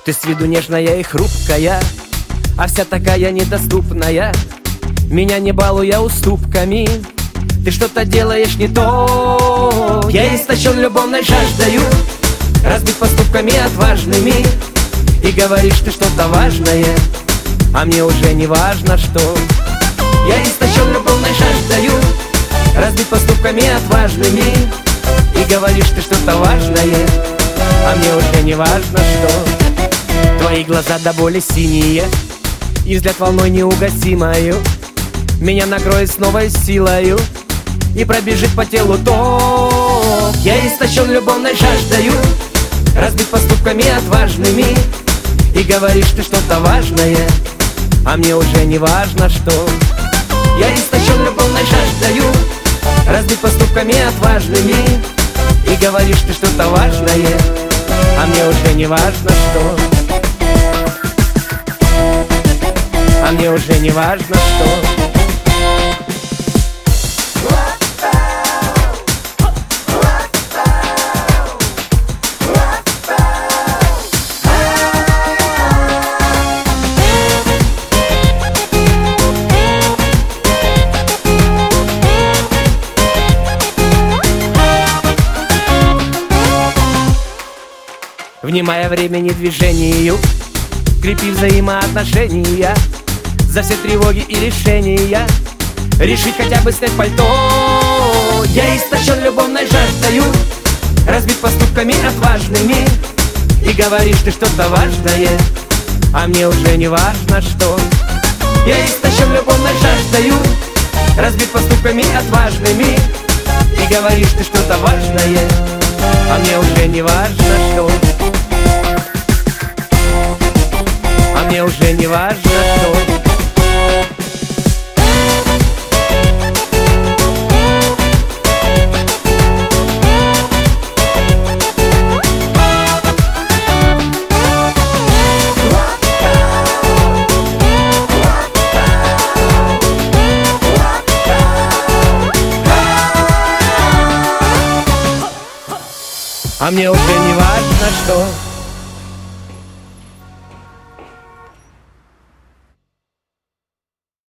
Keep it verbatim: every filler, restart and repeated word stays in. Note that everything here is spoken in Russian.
Ты с виду нежная и хрупкая, а вся такая недоступная. Меня не балуя уступками, ты что-то делаешь не то. Я истощен любовной жаждою, разбит поступками отважными. И говоришь ты что-то важное, а мне уже не важно что. Я истощен любовной жаждою, разбит поступками отважными. И говоришь ты что-то важное, а мне уже не важно что. Твои глаза до боли синие, и взгляд волной неугасимою меня накроет с новой силою и пробежит по телу ток. Я истощен любовной жаждою, разбит поступками отважными. И говоришь ты что-то важное, а мне уже не важно что. Я истощен любовной жаждою, разбит поступками отважными. И говоришь ты что-то важное, а мне уже не важно что. А мне уже не важно что. Внимая времени движению, крепи взаимоотношения, за все тревоги и решения решить хотя бы снять пальто. Я истощен любовной жаждою, разбит поступками отважными. И говоришь ты что-то важное, а мне уже не важно что. Я истощен любовной жаждою, разбит поступками отважными. И говоришь ты что-то важное, а мне уже не важно что. А мне уже не важно что. А мне уже не важно что.